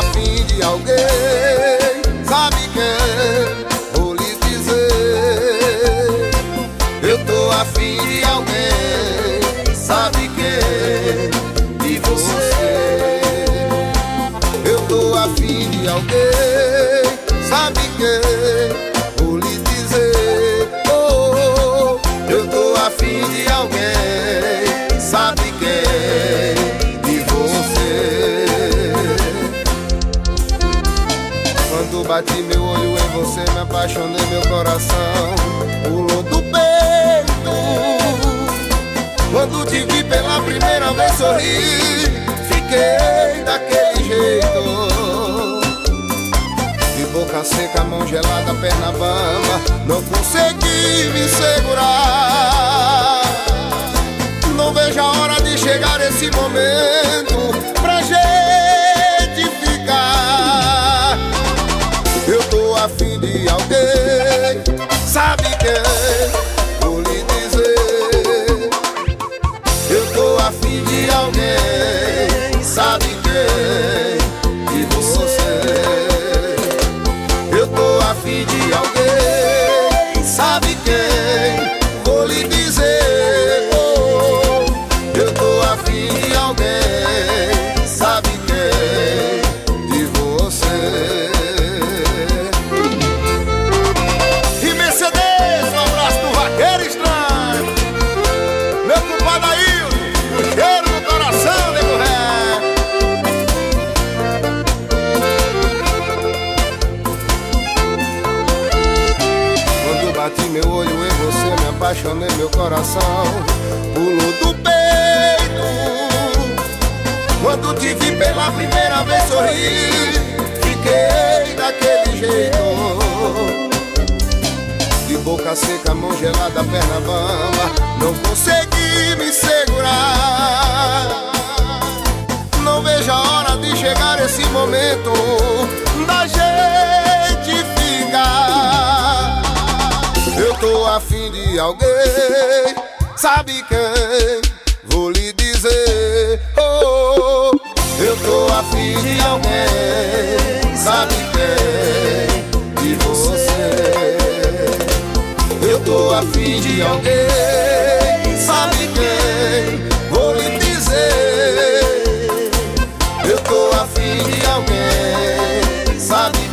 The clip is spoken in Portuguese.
afim de alguém, sabe quem? Vou lhe dizer. Eu tô afim de alguém, sabe quem? De você. Eu tô afim de alguém, sabe quem? Vou lhe dizer. Oh, eu tô afim de alguém, sabe quem? De você. Quando bati meu olho em você, me apaixonei, meu coração pulou do peito. Quando te vi pela primeira vez sorrir, fiquei daquele jeito. De boca seca, mão gelada, perna bamba, não consegui me segurar. Não vejo a hora de chegar esse momento pra gente ficar. Eu tô afim de alguém, sabe quem? Vou lhe dizer. Eu tô afim de alguém, sabe quem? De você. Eu tô afim de alguém, sabe quem? Vou lhe dizer. Oh, eu tô afim de alguém, sabe quem? De você. E Mercedes, um abraço do Vaqueiro Estranho. Meu compadre Ailton, o cheiro no coração, nego ré. Quando bati meu olho em você, me apaixonei, meu coração pulou do peito. Quando te vi pela primeira vez sorrir, fiquei daquele jeito. De boca seca, mão gelada, perna bamba, não consegui me segurar. Não vejo a hora de chegar esse momento da gente ficar. Eu tô afim de alguém, sabe quem? Vou lhe dizer. Oh, eu tô afim de alguém, sabe quem? De você. Eu tô afim de alguém, sabe quem? Vou lhe dizer. Eu tô afim de alguém, sabe